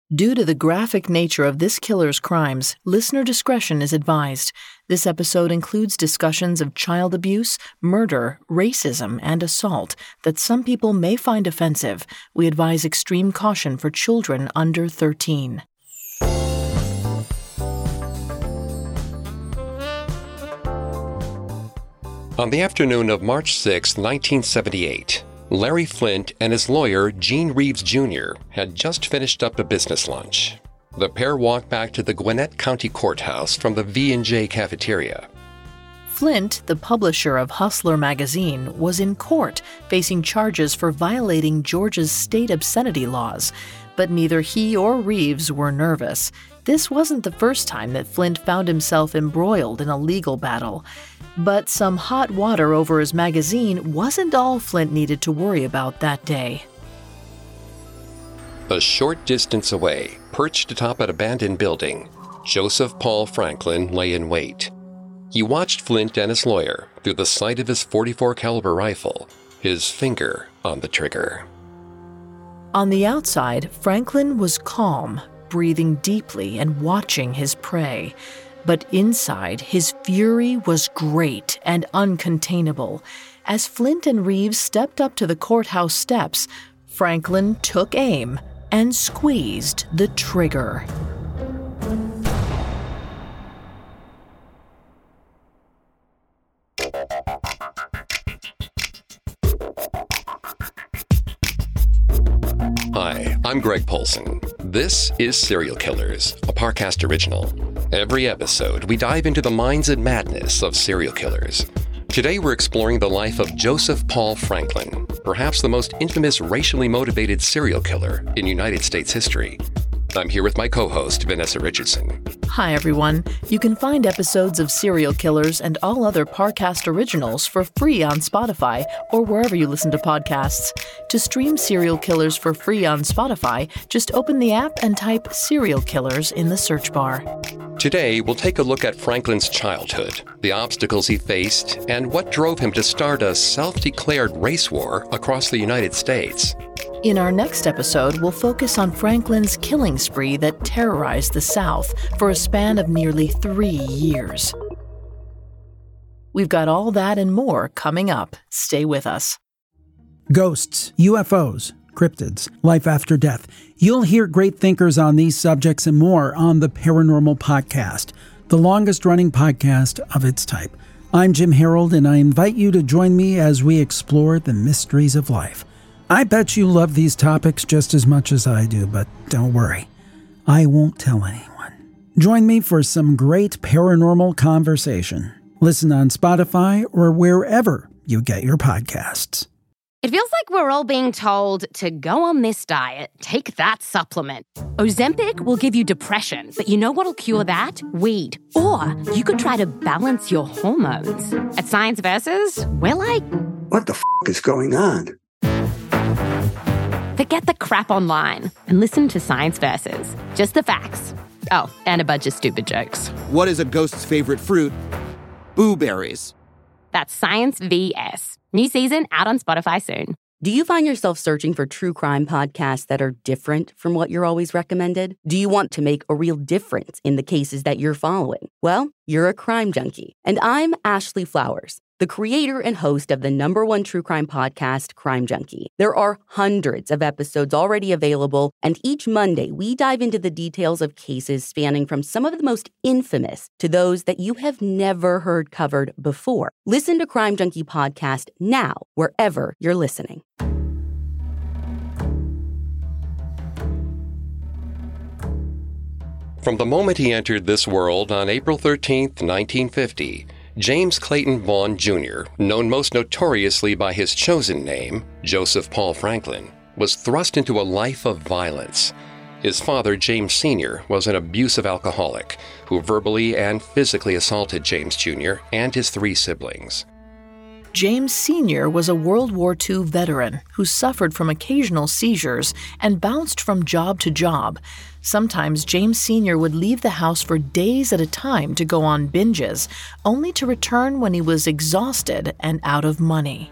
Due to the graphic nature of this killer's crimes, listener discretion is advised. This episode includes discussions of child abuse, murder, racism, and assault that some people may find offensive. We advise extreme caution for children under 13. On the afternoon of March 6, 1978, Larry Flynt and his lawyer, Gene Reeves Jr., had just finished up a business lunch. The pair walked back to the Gwinnett County Courthouse from the V&J cafeteria. Flynt, the publisher of Hustler magazine, was in court facing charges for violating Georgia's state obscenity laws, but neither he or Reeves were nervous. This wasn't the first time that Flynt found himself embroiled in a legal battle. But some hot water over his magazine wasn't all Flynt needed to worry about that day. A short distance away, perched atop an abandoned building, Joseph Paul Franklin lay in wait. He watched Flynt and his lawyer through the sight of his .44 caliber rifle, his finger on the trigger. On the outside, Franklin was calm, breathing deeply and watching his prey. But inside, his fury was great and uncontainable. As Flynt and Reeves stepped up to the courthouse steps, Franklin took aim and squeezed the trigger. Hi, I'm Greg Polson. This is Serial Killers, a Parcast original. Every episode, we dive into the minds and madness of serial killers. Today, we're exploring the life of Joseph Paul Franklin, perhaps the most infamous racially motivated serial killer in United States history. I'm here with my co-host, Vanessa Richardson. Hi, everyone. You can find episodes of Serial Killers and all other Parcast originals for free on Spotify or wherever you listen to podcasts. To stream Serial Killers for free on Spotify, just open the app and type Serial Killers in the search bar. Today, we'll take a look at Franklin's childhood, the obstacles he faced, and what drove him to start a self-declared race war across the United States. In our next episode, we'll focus on Franklin's killing spree that terrorized the South for a span of nearly 3 years. We've got all that and more coming up. Stay with us. Ghosts, UFOs, cryptids, life after death. You'll hear great thinkers on these subjects and more on the Paranormal Podcast, the longest-running podcast of its type. I'm Jim Harold, and I invite you to join me as we explore the mysteries of life. I bet you love these topics just as much as I do, but don't worry, I won't tell anyone. Join me for some great paranormal conversation. Listen on Spotify or wherever you get your podcasts. It feels like we're all being told to go on this diet, take that supplement. Ozempic will give you depression, but you know what'll cure that? Weed. Or you could try to balance your hormones. At Science Versus, we're like, what the f*** is going on? Forget the crap online and listen to Science Versus. Just the facts. Oh, and a bunch of stupid jokes. What is a ghost's favorite fruit? Blueberries. That's Science VS. New season out on Spotify soon. Do you find yourself searching for true crime podcasts that are different from what you're always recommended? Do you want to make a real difference in the cases that you're following? Well, you're a crime junkie. And I'm Ashley Flowers, the creator and host of the #1 true crime podcast, Crime Junkie. There are hundreds of episodes already available, and each Monday we dive into the details of cases spanning from some of the most infamous to those that you have never heard covered before. Listen to Crime Junkie Podcast now, wherever you're listening. From the moment he entered this world on April 13th, 1950, James Clayton Vaughn Jr., known most notoriously by his chosen name, Joseph Paul Franklin, was thrust into a life of violence. His father, James Sr., was an abusive alcoholic who verbally and physically assaulted James Jr. and his 3 siblings. James Sr. was a World War II veteran who suffered from occasional seizures and bounced from job to job. Sometimes James Sr. would leave the house for days at a time to go on binges, only to return when he was exhausted and out of money.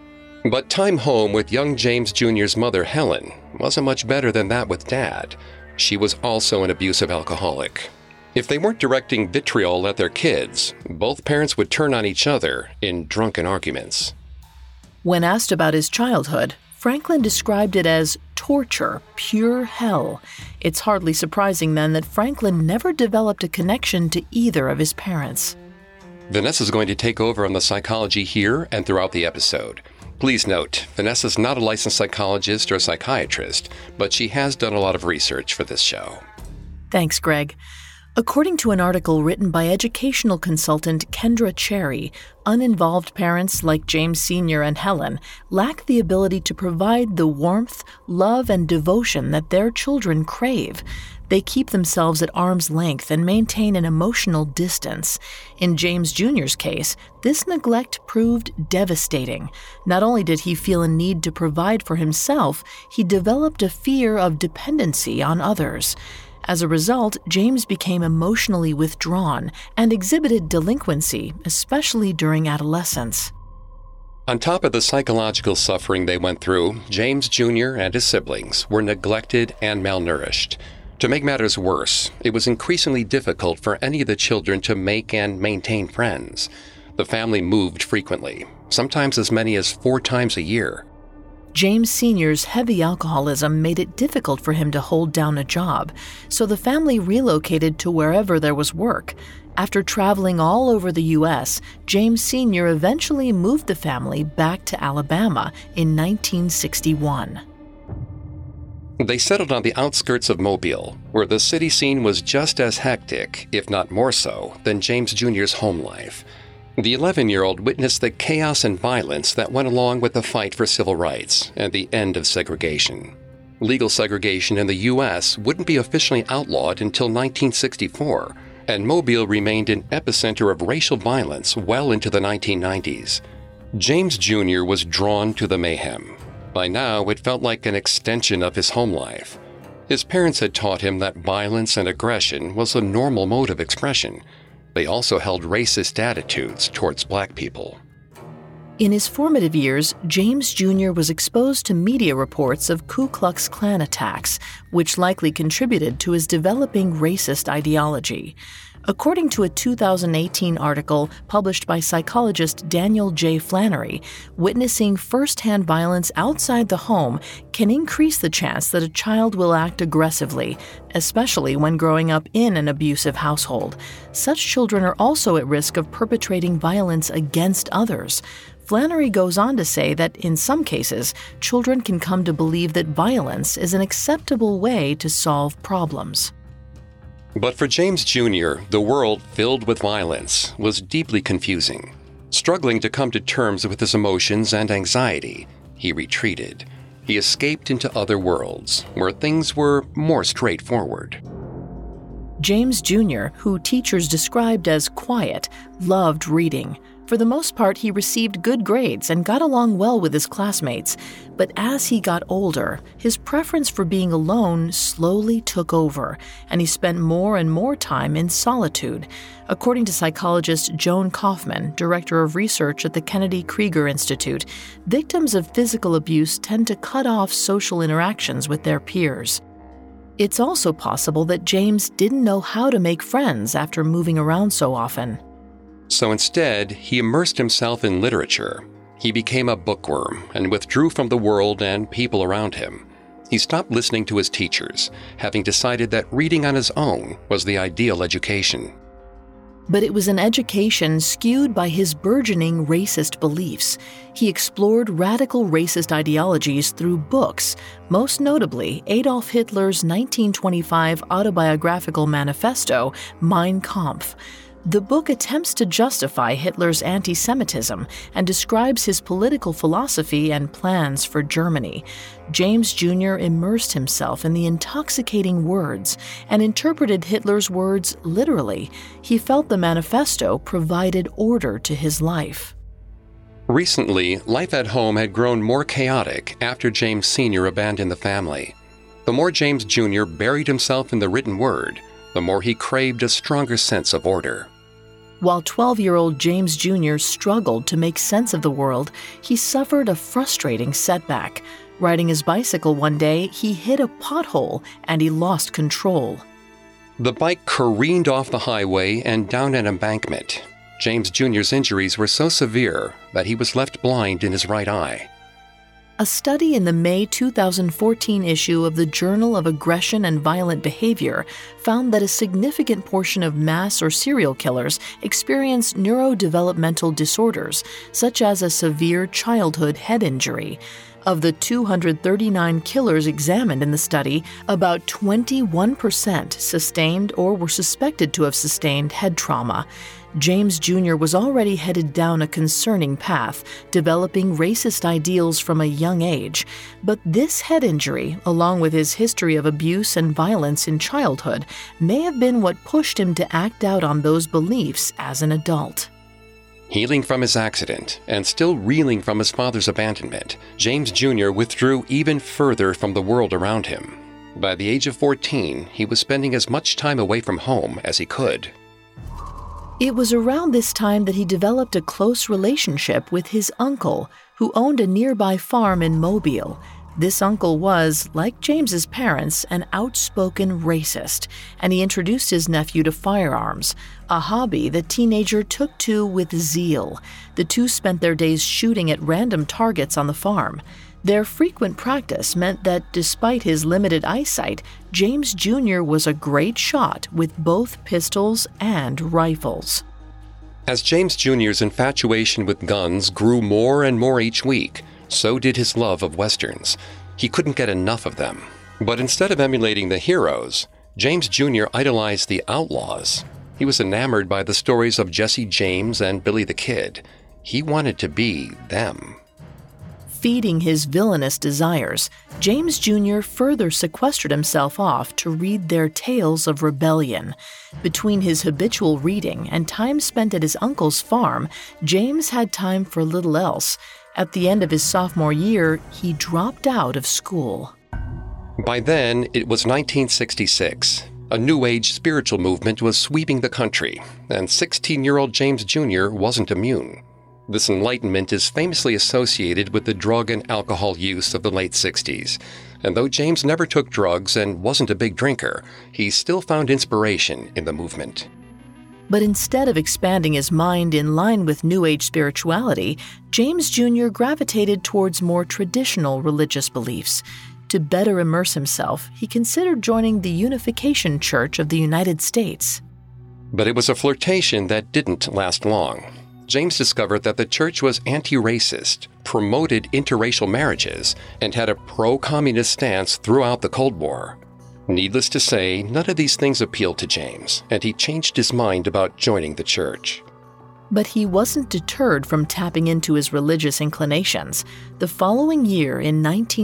But time home with young James Jr.'s mother, Helen, wasn't much better than that with Dad. She was also an abusive alcoholic. If they weren't directing vitriol at their kids, both parents would turn on each other in drunken arguments. When asked about his childhood, Franklin described it as torture, pure hell. It's hardly surprising then that Franklin never developed a connection to either of his parents. Vanessa's going to take over on the psychology here and throughout the episode. Please note, Vanessa's not a licensed psychologist or psychiatrist, but she has done a lot of research for this show. Thanks, Greg. According to an article written by educational consultant Kendra Cherry, uninvolved parents like James Sr. and Helen lack the ability to provide the warmth, love, and devotion that their children crave. They keep themselves at arm's length and maintain an emotional distance. In James Jr.'s case, this neglect proved devastating. Not only did he feel a need to provide for himself, he developed a fear of dependency on others. As a result, James became emotionally withdrawn and exhibited delinquency, especially during adolescence. On top of the psychological suffering they went through, James Jr. and his siblings were neglected and malnourished. To make matters worse, it was increasingly difficult for any of the children to make and maintain friends. The family moved frequently, sometimes as many as 4 times a year. James Sr.'s heavy alcoholism made it difficult for him to hold down a job, so the family relocated to wherever there was work. After traveling all over the U.S., James Sr. eventually moved the family back to Alabama in 1961. They settled on the outskirts of Mobile, where the city scene was just as hectic, if not more so, than James Jr.'s home life. The 11-year-old witnessed the chaos and violence that went along with the fight for civil rights and the end of segregation. Legal segregation in the U.S. wouldn't be officially outlawed until 1964, and Mobile remained an epicenter of racial violence well into the 1990s. James Jr. was drawn to the mayhem. By now, it felt like an extension of his home life. His parents had taught him that violence and aggression was a normal mode of expression. They also held racist attitudes towards black people. In his formative years, James Jr. was exposed to media reports of Ku Klux Klan attacks, which likely contributed to his developing racist ideology. According to a 2018 article published by psychologist Daniel J. Flannery, witnessing firsthand violence outside the home can increase the chance that a child will act aggressively, especially when growing up in an abusive household. Such children are also at risk of perpetrating violence against others. Flannery goes on to say that in some cases, children can come to believe that violence is an acceptable way to solve problems. But for James Jr., the world filled with violence was deeply confusing. Struggling to come to terms with his emotions and anxiety, he retreated. He escaped into other worlds, where things were more straightforward. James Jr., who teachers described as quiet, loved reading. For the most part, he received good grades and got along well with his classmates. But as he got older, his preference for being alone slowly took over, and he spent more and more time in solitude. According to psychologist Joan Kaufman, director of research at the Kennedy Krieger Institute, victims of physical abuse tend to cut off social interactions with their peers. It's also possible that James didn't know how to make friends after moving around so often. So instead, he immersed himself in literature. He became a bookworm and withdrew from the world and people around him. He stopped listening to his teachers, having decided that reading on his own was the ideal education. But it was an education skewed by his burgeoning racist beliefs. He explored radical racist ideologies through books, most notably Adolf Hitler's 1925 autobiographical manifesto, Mein Kampf. The book attempts to justify Hitler's anti-Semitism and describes his political philosophy and plans for Germany. James Jr. immersed himself in the intoxicating words and interpreted Hitler's words literally. He felt the manifesto provided order to his life. Recently, life at home had grown more chaotic after James Sr. abandoned the family. The more James Jr. buried himself in the written word, the more he craved a stronger sense of order. While 12-year-old James Jr. struggled to make sense of the world, he suffered a frustrating setback. Riding his bicycle one day, he hit a pothole and he lost control. The bike careened off the highway and down an embankment. James Jr.'s injuries were so severe that he was left blind in his right eye. A study in the May 2014 issue of the Journal of Aggression and Violent Behavior found that a significant portion of mass or serial killers experience neurodevelopmental disorders, such as a severe childhood head injury. Of the 239 killers examined in the study, about 21% sustained or were suspected to have sustained head trauma. James Jr. was already headed down a concerning path, developing racist ideals from a young age. But this head injury, along with his history of abuse and violence in childhood, may have been what pushed him to act out on those beliefs as an adult. Healing from his accident and still reeling from his father's abandonment, James Jr. withdrew even further from the world around him. By the age of 14, he was spending as much time away from home as he could. It was around this time that he developed a close relationship with his uncle, who owned a nearby farm in Mobile. This uncle was, like James's parents, an outspoken racist, and he introduced his nephew to firearms, a hobby the teenager took to with zeal. The two spent their days shooting at random targets on the farm. Their frequent practice meant that despite his limited eyesight, James Jr. was a great shot with both pistols and rifles. As James Jr.'s infatuation with guns grew more and more each week, so did his love of Westerns. He couldn't get enough of them. But instead of emulating the heroes, James Jr. idolized the outlaws. He was enamored by the stories of Jesse James and Billy the Kid. He wanted to be them. Feeding his villainous desires, James Jr. further sequestered himself off to read their tales of rebellion. Between his habitual reading and time spent at his uncle's farm, James had time for little else. At the end of his sophomore year, he dropped out of school. By then, it was 1966. A New Age spiritual movement was sweeping the country, and 16-year-old James Jr. wasn't immune. This enlightenment is famously associated with the drug and alcohol use of the late 60s. And though James never took drugs and wasn't a big drinker, he still found inspiration in the movement. But instead of expanding his mind in line with New Age spirituality, James Jr. gravitated towards more traditional religious beliefs. To better immerse himself, he considered joining the Unification Church of the United States. But it was a flirtation that didn't last long. James discovered that the church was anti-racist, promoted interracial marriages, and had a pro-communist stance throughout the Cold War. Needless to say, none of these things appealed to James, and he changed his mind about joining the church. But he wasn't deterred from tapping into his religious inclinations. The following year, in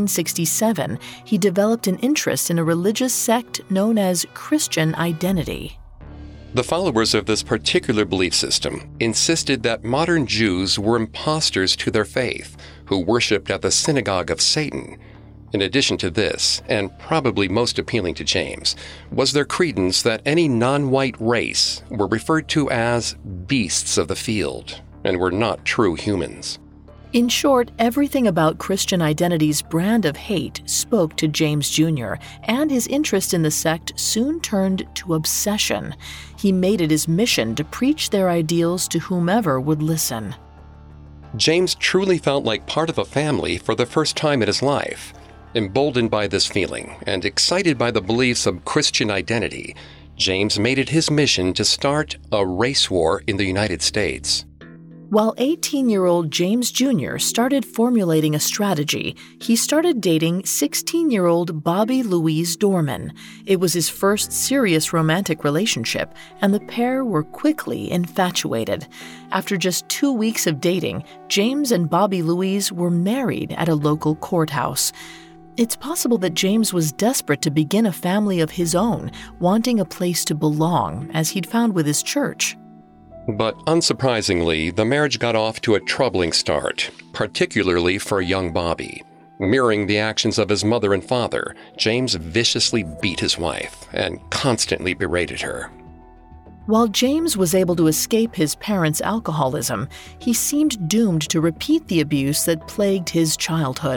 1967, he developed an interest in a religious sect known as Christian Identity. The followers of this particular belief system insisted that modern Jews were impostors to their faith, who worshipped at the synagogue of Satan. In addition to this, and probably most appealing to James, was their credence that any non-white race were referred to as beasts of the field and were not true humans. In short, everything about Christian Identity's brand of hate spoke to James Jr., and his interest in the sect soon turned to obsession. He made it his mission to preach their ideals to whomever would listen. James truly felt like part of a family for the first time in his life. Emboldened by this feeling and excited by the beliefs of Christian Identity, James made it his mission to start a race war in the United States. While 18-year-old James Jr. started formulating a strategy, he started dating 16-year-old Bobby Louise Dorman. It was his first serious romantic relationship, and the pair were quickly infatuated. After just 2 weeks of dating, James and Bobby Louise were married at a local courthouse. It's possible that James was desperate to begin a family of his own, wanting a place to belong, as he'd found with his church. But unsurprisingly, the marriage got off to a troubling start, particularly for young Bobby. Mirroring the actions of his mother and father, James viciously beat his wife and constantly berated her. While James was able to escape his parents' alcoholism, he seemed doomed to repeat the abuse that plagued his childhood.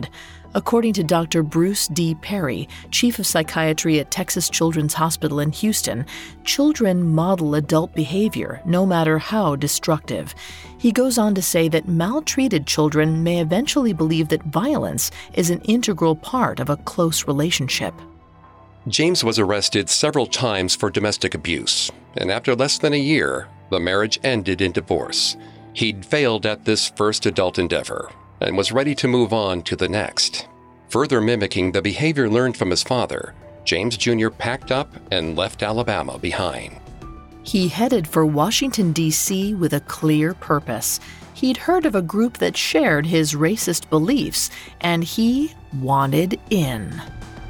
According to Dr. Bruce D. Perry, chief of psychiatry at Texas Children's Hospital in Houston, children model adult behavior, no matter how destructive. He goes on to say that maltreated children may eventually believe that violence is an integral part of a close relationship. James was arrested several times for domestic abuse, and after less than a year, the marriage ended in divorce. He'd failed at this first adult endeavor and was ready to move on to the next. Further mimicking the behavior learned from his father, James Jr. packed up and left Alabama behind. He headed for Washington, D.C. with a clear purpose. He'd heard of a group that shared his racist beliefs, and he wanted in.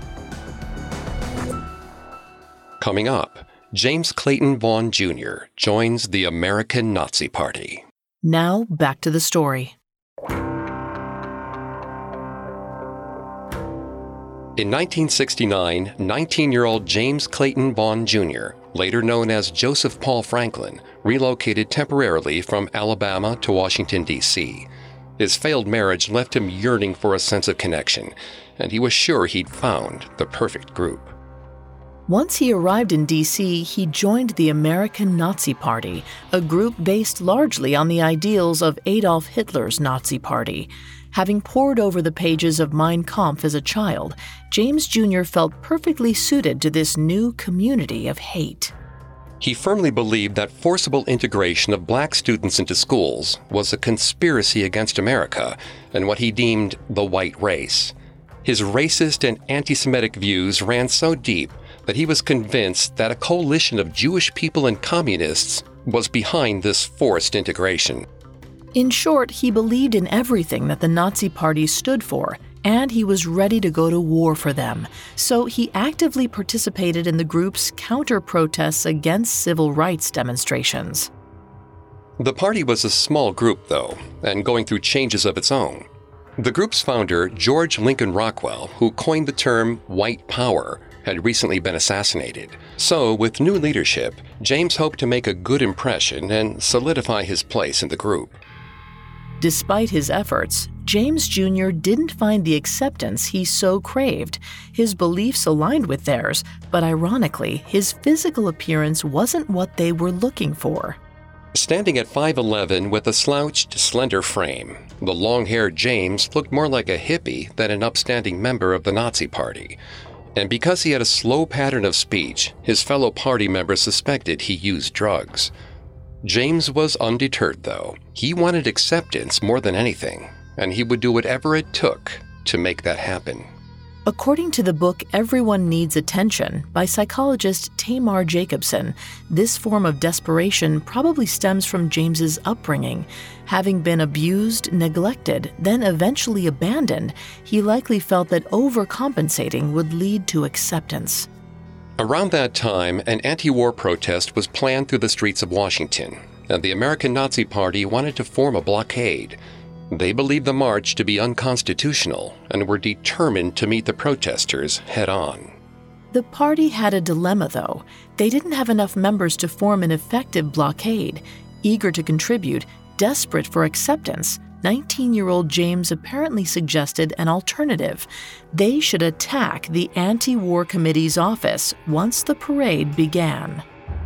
Coming up, James Clayton Vaughn Jr. joins the American Nazi Party. Now, back to the story. In 1969, 19-year-old James Clayton Vaughn Jr., later known as Joseph Paul Franklin, relocated temporarily from Alabama to Washington, D.C. His failed marriage left him yearning for a sense of connection, and he was sure he'd found the perfect group. Once he arrived in D.C., he joined the American Nazi Party, a group based largely on the ideals of Adolf Hitler's Nazi Party. Having pored over the pages of Mein Kampf as a child, James Jr. felt perfectly suited to this new community of hate. He firmly believed that forcible integration of black students into schools was a conspiracy against America and what he deemed the white race. His racist and anti-Semitic views ran so deep that he was convinced that a coalition of Jewish people and communists was behind this forced integration. In short, he believed in everything that the Nazi Party stood for, and he was ready to go to war for them. So he actively participated in the group's counter-protests against civil rights demonstrations. The party was a small group, though, and going through changes of its own. The group's founder, George Lincoln Rockwell, who coined the term white power, had recently been assassinated. So, with new leadership, James hoped to make a good impression and solidify his place in the group. Despite his efforts, James Jr. didn't find the acceptance he so craved. His beliefs aligned with theirs, but ironically, his physical appearance wasn't what they were looking for. Standing at 5'11" with a slouched, slender frame, the long-haired James looked more like a hippie than an upstanding member of the Nazi Party. And because he had a slow pattern of speech, his fellow party members suspected he used drugs. James was undeterred, though. He wanted acceptance more than anything, and he would do whatever it took to make that happen. According to the book Everyone Needs Attention by psychologist Tamar Jacobson, this form of desperation probably stems from James's upbringing. Having been abused, neglected, then eventually abandoned, he likely felt that overcompensating would lead to acceptance. Around that time, an anti-war protest was planned through the streets of Washington, and the American Nazi Party wanted to form a blockade. They believed the march to be unconstitutional and were determined to meet the protesters head-on. The party had a dilemma, though. They didn't have enough members to form an effective blockade. Eager to contribute, desperate for acceptance, 19-year-old James apparently suggested an alternative. They should attack the anti-war committee's office once the parade began.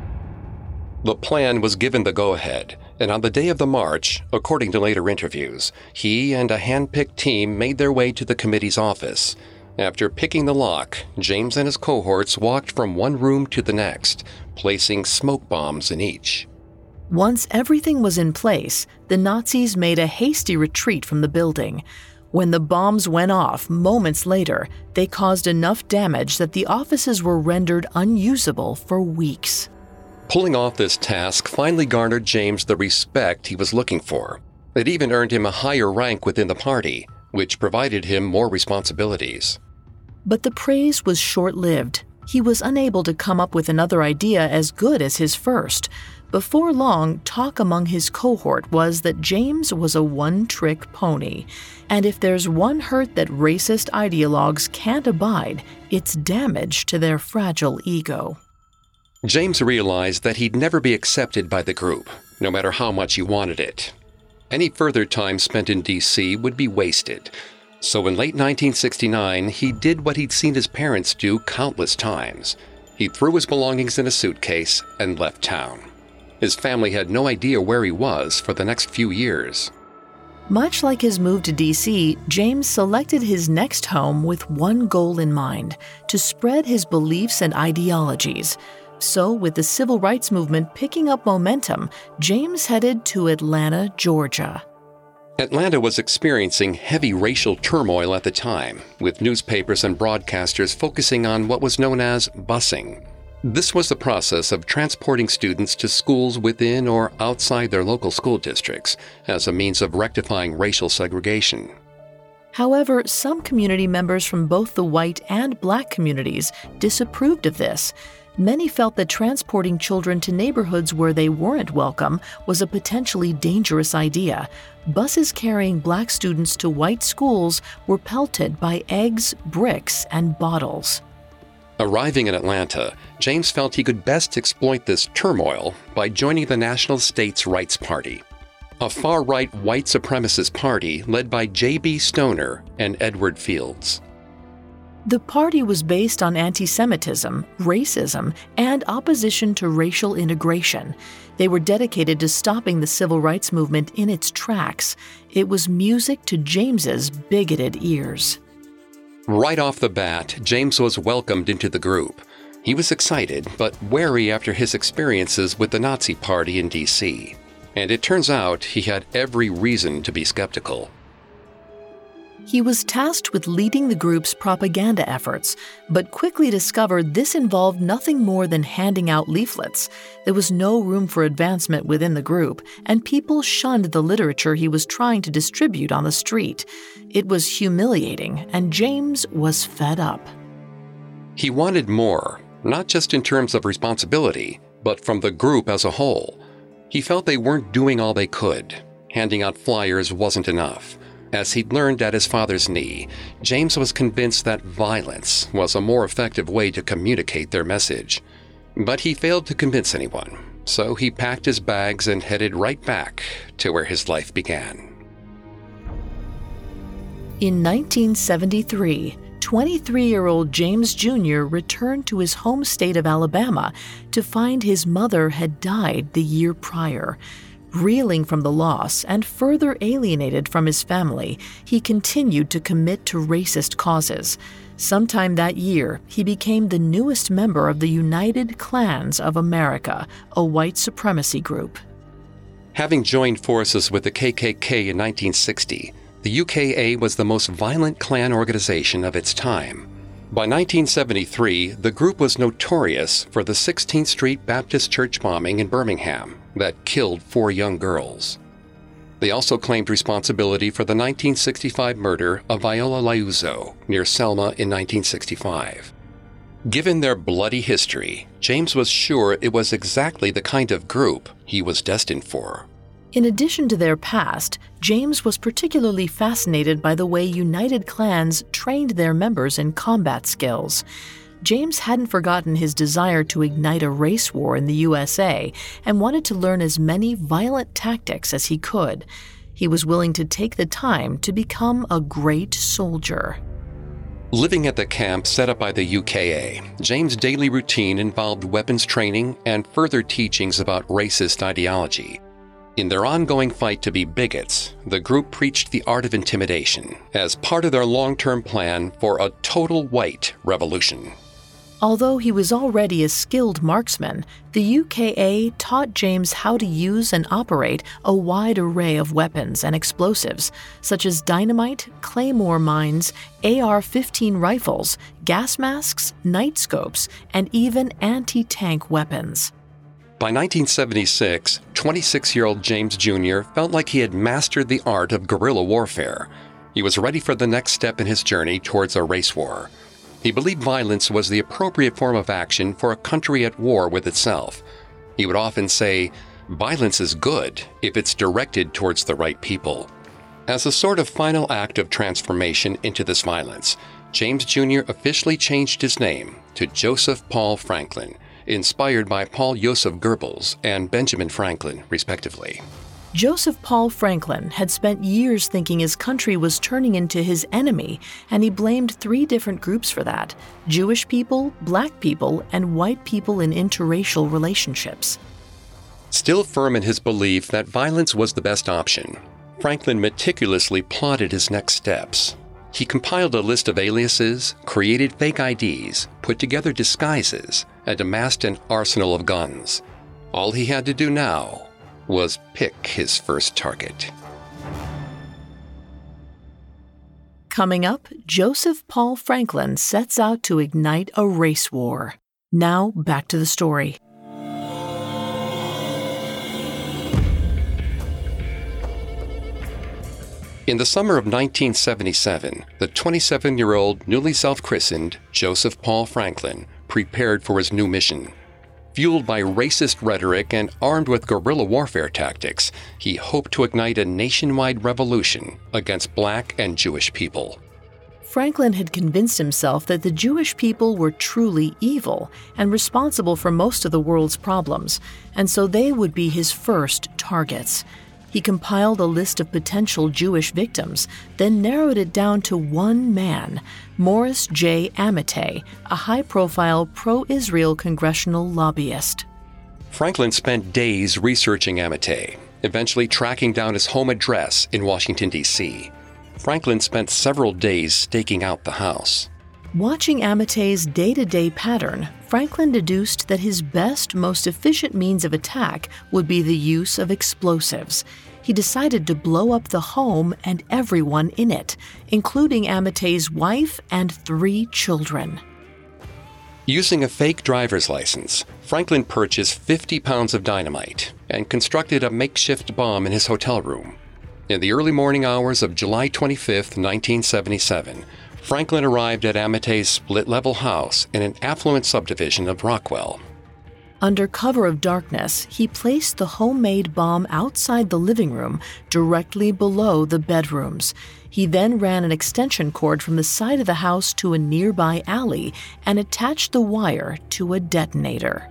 The plan was given the go-ahead, and on the day of the march, according to later interviews, he and a hand-picked team made their way to the committee's office. After picking the lock, James and his cohorts walked from one room to the next, placing smoke bombs in each. Once everything was in place, the Nazis made a hasty retreat from the building. When the bombs went off moments later, they caused enough damage that the offices were rendered unusable for weeks. Pulling off this task finally garnered James the respect he was looking for. It even earned him a higher rank within the party, which provided him more responsibilities. But the praise was short-lived. He was unable to come up with another idea as good as his first. Before long, talk among his cohort was that James was a one-trick pony. And if there's one hurt that racist ideologues can't abide, it's damage to their fragile ego. James realized that he'd never be accepted by the group, no matter how much he wanted it. Any further time spent in D.C. would be wasted. So in late 1969, he did what he'd seen his parents do countless times. He threw his belongings in a suitcase and left town. His family had no idea where he was for the next few years. Much like his move to D.C., James selected his next home with one goal in mind: to spread his beliefs and ideologies. So, with the civil rights movement picking up momentum, James headed to Atlanta, Georgia. Atlanta was experiencing heavy racial turmoil at the time, with newspapers and broadcasters focusing on what was known as busing. This was the process of transporting students to schools within or outside their local school districts as a means of rectifying racial segregation. However, some community members from both the white and black communities disapproved of this. Many felt that transporting children to neighborhoods where they weren't welcome was a potentially dangerous idea. Buses carrying black students to white schools were pelted by eggs, bricks, and bottles. Arriving in Atlanta, James felt he could best exploit this turmoil by joining the National States Rights Party, a far-right white supremacist party led by J.B. Stoner and Edward Fields. The party was based on anti-Semitism, racism, and opposition to racial integration. They were dedicated to stopping the civil rights movement in its tracks. It was music to James's bigoted ears. Right off the bat, James was welcomed into the group. He was excited, but wary after his experiences with the Nazi Party in D.C. And it turns out he had every reason to be skeptical. He was tasked with leading the group's propaganda efforts, but quickly discovered this involved nothing more than handing out leaflets. There was no room for advancement within the group, and people shunned the literature he was trying to distribute on the street. It was humiliating, and James was fed up. He wanted more, not just in terms of responsibility, but from the group as a whole. He felt they weren't doing all they could. Handing out flyers wasn't enough. As he'd learned at his father's knee, James was convinced that violence was a more effective way to communicate their message. But he failed to convince anyone, so he packed his bags and headed right back to where his life began. In 1973, 23-year-old James Jr. returned to his home state of Alabama to find his mother had died the year prior. Reeling from the loss and further alienated from his family, he continued to commit to racist causes. Sometime that year, he became the newest member of the United Klans of America, a white supremacy group. Having joined forces with the KKK in 1960, the UKA was the most violent Klan organization of its time. By 1973, the group was notorious for the 16th Street Baptist Church bombing in Birmingham that killed 4 young girls. They also claimed responsibility for the 1965 murder of Viola Liuzzo near Selma in 1965. Given their bloody history, James was sure it was exactly the kind of group he was destined for. In addition to their past, James was particularly fascinated by the way United Klans trained their members in combat skills. James hadn't forgotten his desire to ignite a race war in the USA and wanted to learn as many violent tactics as he could. He was willing to take the time to become a great soldier. Living at the camp set up by the UKA, James' daily routine involved weapons training and further teachings about racist ideology. In their ongoing fight to be bigots, the group preached the art of intimidation as part of their long-term plan for a total white revolution. Although he was already a skilled marksman, the UKA taught James how to use and operate a wide array of weapons and explosives, such as dynamite, claymore mines, AR-15 rifles, gas masks, night scopes, and even anti-tank weapons. By 1976, 26-year-old James Jr. felt like he had mastered the art of guerrilla warfare. He was ready for the next step in his journey towards a race war. He believed violence was the appropriate form of action for a country at war with itself. He would often say, "Violence is good if it's directed towards the right people." As a sort of final act of transformation into this violence, James Jr. officially changed his name to Joseph Paul Franklin, inspired by Paul Joseph Goebbels and Benjamin Franklin, respectively. Joseph Paul Franklin had spent years thinking his country was turning into his enemy, and he blamed 3 different groups for that: Jewish people, black people, and white people in interracial relationships. Still firm in his belief that violence was the best option, Franklin meticulously plotted his next steps. He compiled a list of aliases, created fake IDs, put together disguises, and amassed an arsenal of guns. All he had to do now was pick his first target. Coming up, Joseph Paul Franklin sets out to ignite a race war. Now, back to the story. In the summer of 1977, the 27-year-old, newly self-christened Joseph Paul Franklin prepared for his new mission. Fueled by racist rhetoric and armed with guerrilla warfare tactics, he hoped to ignite a nationwide revolution against black and Jewish people. Franklin had convinced himself that the Jewish people were truly evil and responsible for most of the world's problems, and so they would be his first targets. He compiled a list of potential Jewish victims, then narrowed it down to one man, Morris J. Amitay, a high-profile pro-Israel congressional lobbyist. Franklin spent days researching Amitay, eventually tracking down his home address in Washington, D.C. Franklin spent several days staking out the house. Watching Amitay's day-to-day pattern, Franklin deduced that his best, most efficient means of attack would be the use of explosives. He decided to blow up the home and everyone in it, including Amitay's wife and 3 children. Using a fake driver's license, Franklin purchased 50 pounds of dynamite and constructed a makeshift bomb in his hotel room. In the early morning hours of July 25, 1977, Franklin arrived at Amitay's split-level house in an affluent subdivision of Rockwell. Under cover of darkness, he placed the homemade bomb outside the living room, directly below the bedrooms. He then ran an extension cord from the side of the house to a nearby alley and attached the wire to a detonator.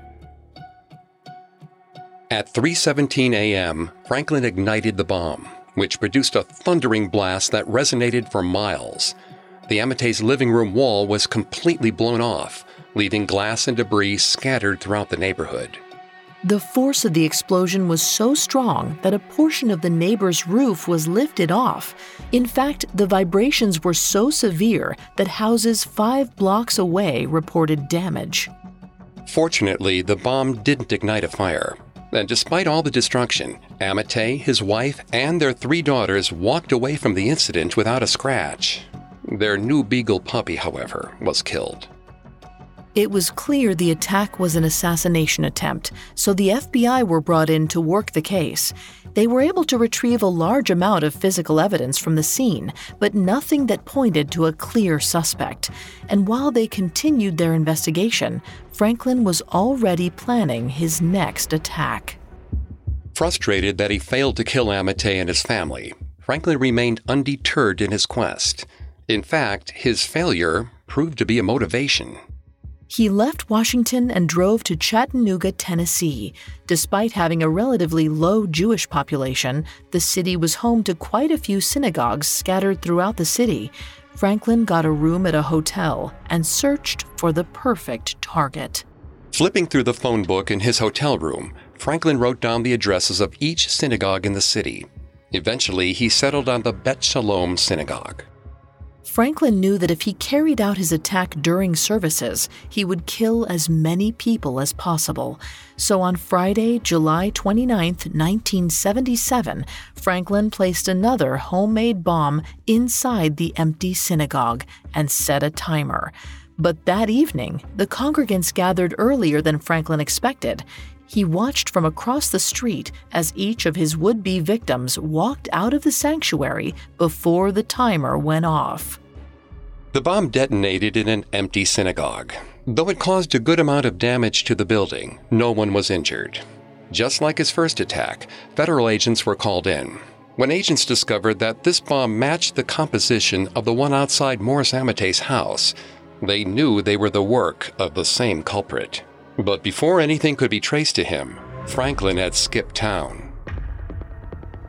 At 3:17 a.m., Franklin ignited the bomb, which produced a thundering blast that resonated for miles. The Amitay's living room wall was completely blown off, leaving glass and debris scattered throughout the neighborhood. The force of the explosion was so strong that a portion of the neighbor's roof was lifted off. In fact, the vibrations were so severe that houses 5 blocks away reported damage. Fortunately, the bomb didn't ignite a fire. And despite all the destruction, Amitay, his wife, and their 3 daughters walked away from the incident without a scratch. Their new beagle puppy, however, was killed. It was clear the attack was an assassination attempt, so the FBI were brought in to work the case. They were able to retrieve a large amount of physical evidence from the scene, but nothing that pointed to a clear suspect. And while they continued their investigation, Franklin was already planning his next attack. Frustrated that he failed to kill Amitay and his family, Franklin remained undeterred in his quest. In fact, his failure proved to be a motivation. He left Washington and drove to Chattanooga, Tennessee. Despite having a relatively low Jewish population, the city was home to quite a few synagogues scattered throughout the city. Franklin got a room at a hotel and searched for the perfect target. Flipping through the phone book in his hotel room, Franklin wrote down the addresses of each synagogue in the city. Eventually, he settled on the Bet Shalom Synagogue. Franklin knew that if he carried out his attack during services, he would kill as many people as possible. So on Friday, July 29, 1977, Franklin placed another homemade bomb inside the empty synagogue and set a timer. But that evening, the congregants gathered earlier than Franklin expected. He watched from across the street as each of his would-be victims walked out of the sanctuary before the timer went off. The bomb detonated in an empty synagogue. Though it caused a good amount of damage to the building, no one was injured. Just like his first attack, federal agents were called in. When agents discovered that this bomb matched the composition of the one outside Morris Amitay's house, they knew they were the work of the same culprit. But before anything could be traced to him, Franklin had skipped town.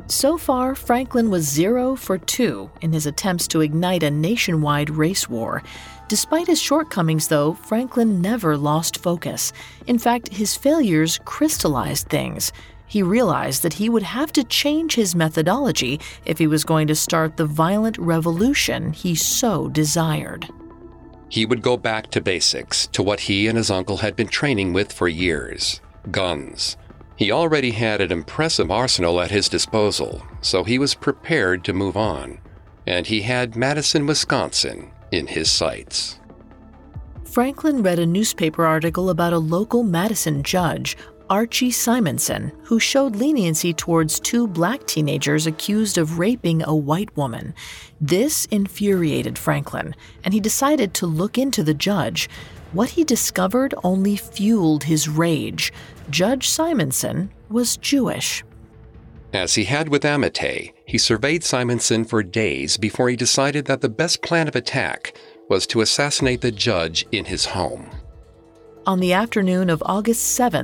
So far, Franklin was 0 for 2 in his attempts to ignite a nationwide race war. Despite his shortcomings, though, Franklin never lost focus. In fact, his failures crystallized things. He realized that he would have to change his methodology if he was going to start the violent revolution he so desired. He would go back to basics, to what he and his uncle had been training with for years: guns. He already had an impressive arsenal at his disposal, so he was prepared to move on. And he had Madison, Wisconsin, in his sights. Franklin read a newspaper article about a local Madison judge, Archie Simonson, who showed leniency towards 2 black teenagers accused of raping a white woman. This infuriated Franklin, and he decided to look into the judge. What he discovered only fueled his rage. Judge Simonson was Jewish. As he had with Amate, he surveyed Simonson for days before he decided that the best plan of attack was to assassinate the judge in his home. On the afternoon of August 7,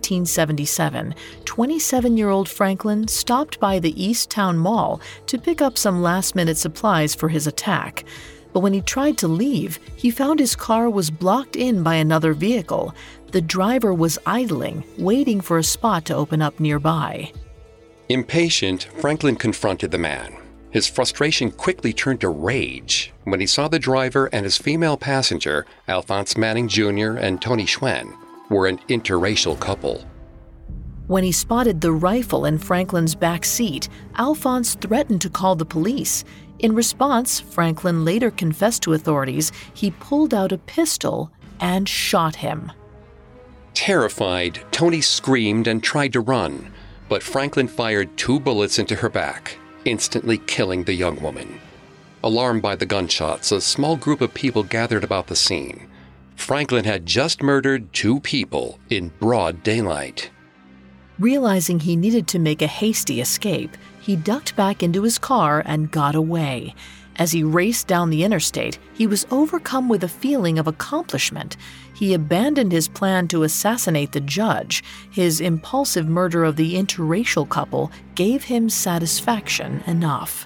1977, 27-year-old Franklin stopped by the East Town Mall to pick up some last-minute supplies for his attack. But when he tried to leave, he found his car was blocked in by another vehicle. The driver was idling, waiting for a spot to open up nearby. Impatient, Franklin confronted the man. His frustration quickly turned to rage when he saw the driver and his female passenger, Alphonse Manning Jr. and Tony Schwen, were an interracial couple. When he spotted the rifle in Franklin's back seat, Alphonse threatened to call the police. In response, Franklin later confessed to authorities he pulled out a pistol and shot him. Terrified, Tony screamed and tried to run, but Franklin fired 2 bullets into her back, instantly killing the young woman. Alarmed by the gunshots, a small group of people gathered about the scene. Franklin had just murdered 2 people in broad daylight. Realizing he needed to make a hasty escape, he ducked back into his car and got away. As he raced down the interstate, he was overcome with a feeling of accomplishment. He abandoned his plan to assassinate the judge. His impulsive murder of the interracial couple gave him satisfaction enough.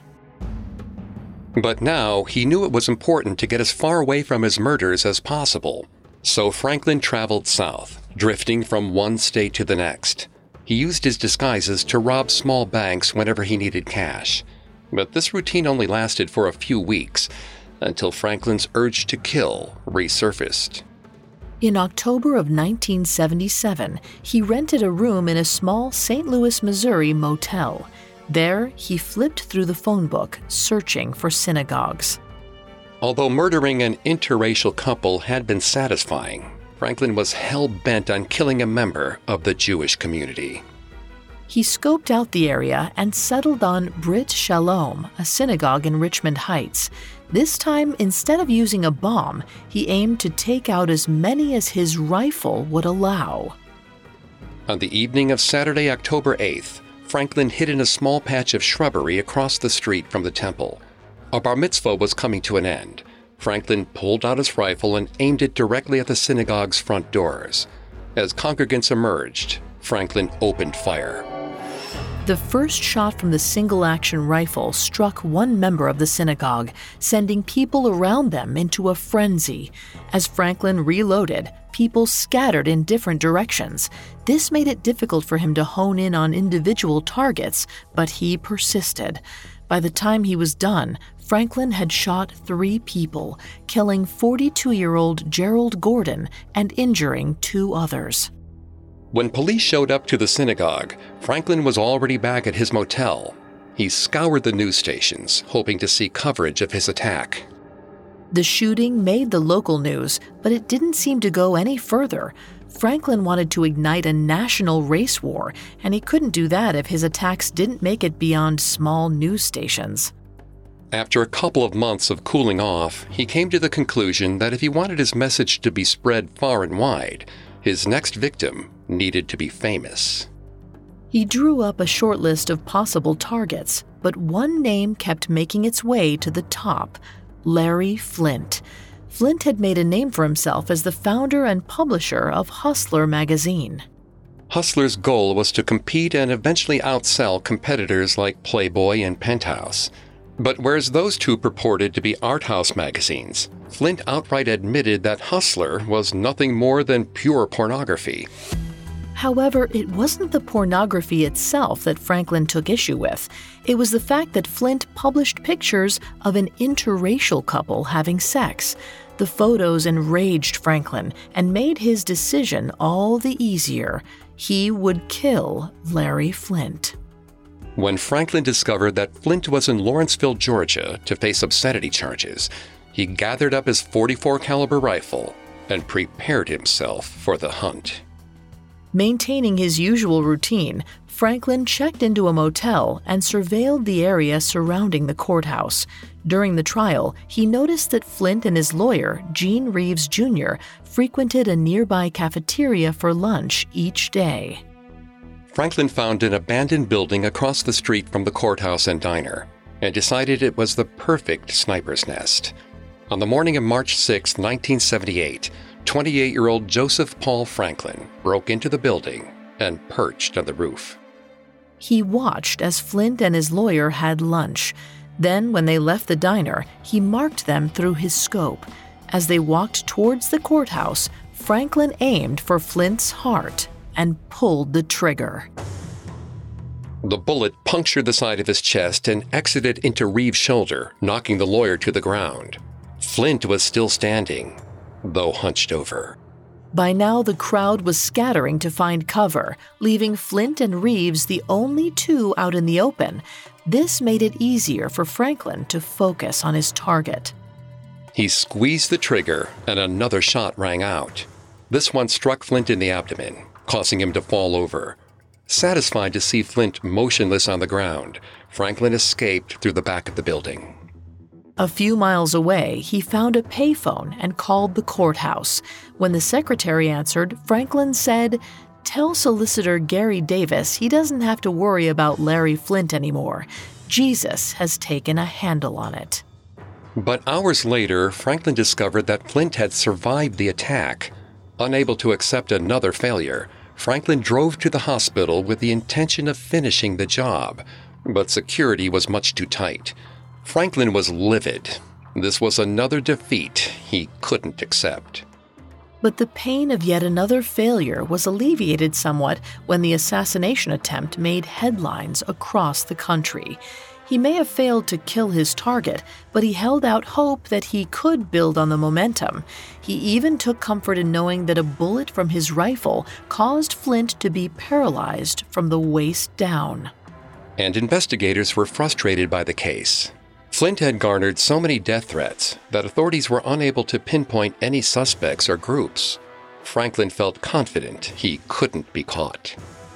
But now he knew it was important to get as far away from his murders as possible. So Franklin traveled south, drifting from one state to the next. He used his disguises to rob small banks whenever he needed cash. But this routine only lasted for a few weeks, until Franklin's urge to kill resurfaced. In October of 1977, he rented a room in a small St. Louis, Missouri motel. There, he flipped through the phone book, searching for synagogues. Although murdering an interracial couple had been satisfying, Franklin was hell-bent on killing a member of the Jewish community. He scoped out the area and settled on Brit Shalom, a synagogue in Richmond Heights. This time, instead of using a bomb, he aimed to take out as many as his rifle would allow. On the evening of Saturday, October 8th, Franklin hid in a small patch of shrubbery across the street from the temple. A bar mitzvah was coming to an end. Franklin pulled out his rifle and aimed it directly at the synagogue's front doors. As congregants emerged, Franklin opened fire. The first shot from the single-action rifle struck one member of the synagogue, sending people around them into a frenzy. As Franklin reloaded, people scattered in different directions. This made it difficult for him to hone in on individual targets, but he persisted. By the time he was done, Franklin had shot 3 people, killing 42-year-old Gerald Gordon and injuring 2 others. When police showed up to the synagogue, Franklin was already back at his motel. He scoured the news stations, hoping to see coverage of his attack. The shooting made the local news, but it didn't seem to go any further. Franklin wanted to ignite a national race war, and he couldn't do that if his attacks didn't make it beyond small news stations. After a couple of months of cooling off, he came to the conclusion that if he wanted his message to be spread far and wide, his next victim needed to be famous. He drew up a short list of possible targets, but one name kept making its way to the top: Larry Flynt. Flynt had made a name for himself as the founder and publisher of Hustler magazine. Hustler's goal was to compete and eventually outsell competitors like Playboy and Penthouse. But whereas those two purported to be art house magazines, Flint outright admitted that Hustler was nothing more than pure pornography. However, it wasn't the pornography itself that Franklin took issue with. It was the fact that Flint published pictures of an interracial couple having sex. The photos enraged Franklin and made his decision all the easier. He would kill Larry Flynt. When Franklin discovered that Flynt was in Lawrenceville, Georgia, to face obscenity charges, he gathered up his .44 caliber rifle and prepared himself for the hunt. Maintaining his usual routine, Franklin checked into a motel and surveilled the area surrounding the courthouse. During the trial, he noticed that Flynt and his lawyer, Gene Reeves Jr., frequented a nearby cafeteria for lunch each day. Franklin found an abandoned building across the street from the courthouse and diner and decided it was the perfect sniper's nest. On the morning of March 6, 1978, 28-year-old Joseph Paul Franklin broke into the building and perched on the roof. He watched as Flynt and his lawyer had lunch. Then, when they left the diner, he marked them through his scope. As they walked towards the courthouse, Franklin aimed for Flynt's heart and pulled the trigger. The bullet punctured the side of his chest and exited into Reeves' shoulder, knocking the lawyer to the ground. Flynt was still standing, though hunched over. By now, the crowd was scattering to find cover, leaving Flynt and Reeves the only two out in the open. This made it easier for Franklin to focus on his target. He squeezed the trigger, and another shot rang out. This one struck Flynt in the abdomen, causing him to fall over. Satisfied to see Flynt motionless on the ground, Franklin escaped through the back of the building. A few miles away, he found a payphone and called the courthouse. When the secretary answered, Franklin said, "Tell solicitor Gary Davis he doesn't have to worry about Larry Flynt anymore. Jesus has taken a handle on it." But hours later, Franklin discovered that Flynt had survived the attack. Unable to accept another failure, Franklin drove to the hospital with the intention of finishing the job, but security was much too tight. Franklin was livid. This was another defeat he couldn't accept. But the pain of yet another failure was alleviated somewhat when the assassination attempt made headlines across the country. He may have failed to kill his target, but he held out hope that he could build on the momentum. He even took comfort in knowing that a bullet from his rifle caused Flynt to be paralyzed from the waist down. And investigators were frustrated by the case. Flynt had garnered so many death threats that authorities were unable to pinpoint any suspects or groups. Franklin felt confident he couldn't be caught.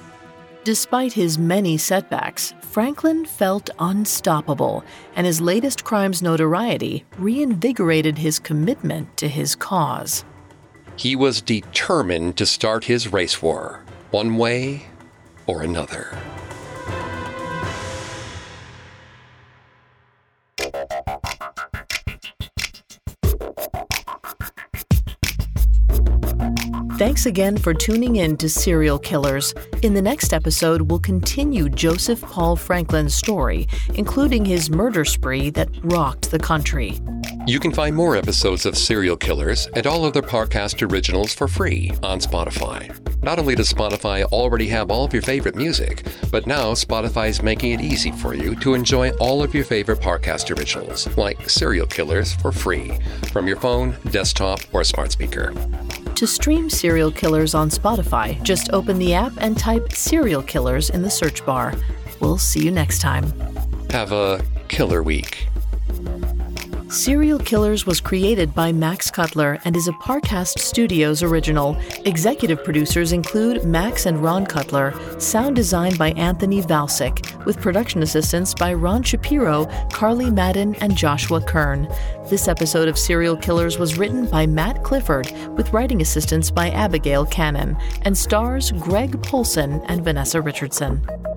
Despite his many setbacks, Franklin felt unstoppable, and his latest crime's notoriety reinvigorated his commitment to his cause. He was determined to start his race war, one way or another. Thanks again for tuning in to Serial Killers. In the next episode, we'll continue Joseph Paul Franklin's story, including his murder spree that rocked the country. You can find more episodes of Serial Killers and all other podcast originals for free on Spotify. Not only does Spotify already have all of your favorite music, but now Spotify is making it easy for you to enjoy all of your favorite podcast originals, like Serial Killers, for free from your phone, desktop, or smart speaker. To stream Serial Killers on Spotify, just open the app and type Serial Killers in the search bar. We'll see you next time. Have a killer week. Serial Killers was created by Max Cutler and is a Parcast Studios original. Executive producers include Max and Ron Cutler, sound design by Anthony Valsic, with production assistance by Ron Shapiro, Carly Madden, and Joshua Kern. This episode of Serial Killers was written by Matt Clifford, with writing assistance by Abigail Cannon, and stars Greg Polson and Vanessa Richardson.